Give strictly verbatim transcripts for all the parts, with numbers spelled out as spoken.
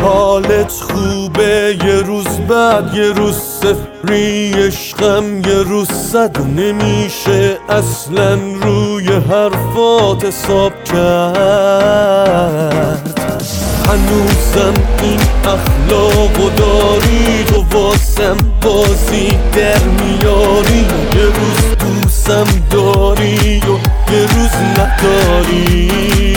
حالت خوبه یه روز بعد یه روز صفری، عشقم یه روز صد، نمیشه اصلا روی حرفات حساب کرد. هنوزم این اخلاقو داری، تو واسم بازی در میاری، یه روز دوستم داری و یه روز نداری.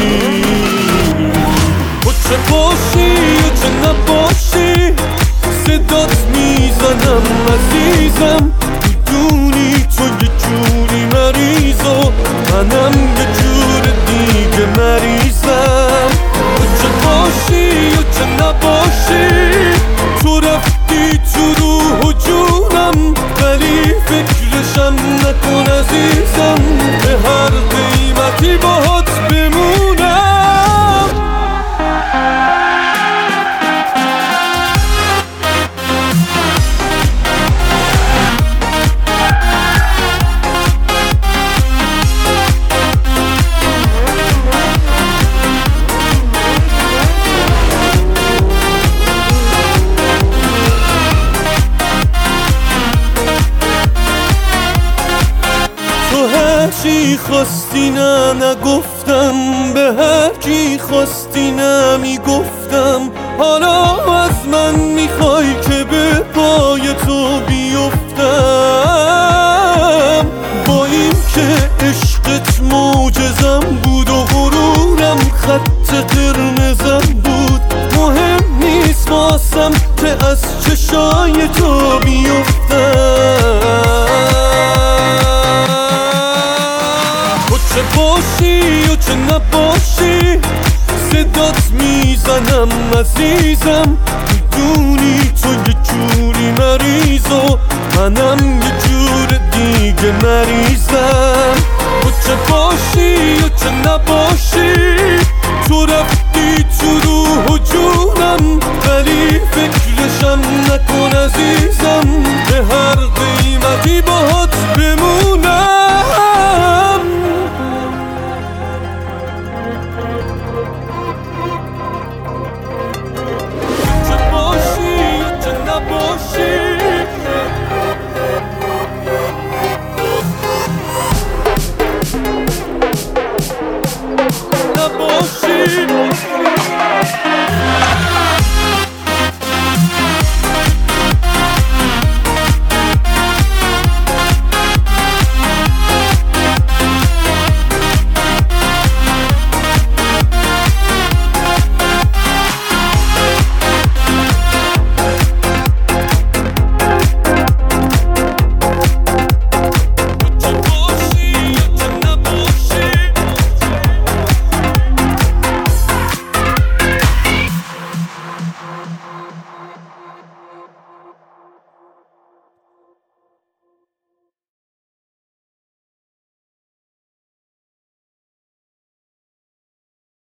و چه باشی و چه نباشی صدات میزنم عزیزم، میدونی تو یه جوری مریض و منم یه جور دیگه مریضم. و چه باشی و چه نباشی تو رفتی تو روح و جونم، ولی فکرشم نکن عزیزم، به هر قیمتی باهات بمونم. چی خواستی نه نگفتم، به هر کی خواستی نه میگفتم. حالا از من میخوای که به پای تو بیفتم، با این که عشقت معجزم بود و غرورم خط قرمزم بود. مهم نیست واسم که از چشای تو بیفتم. چه باشی و چه نباشی صدات میزنم عزیزم،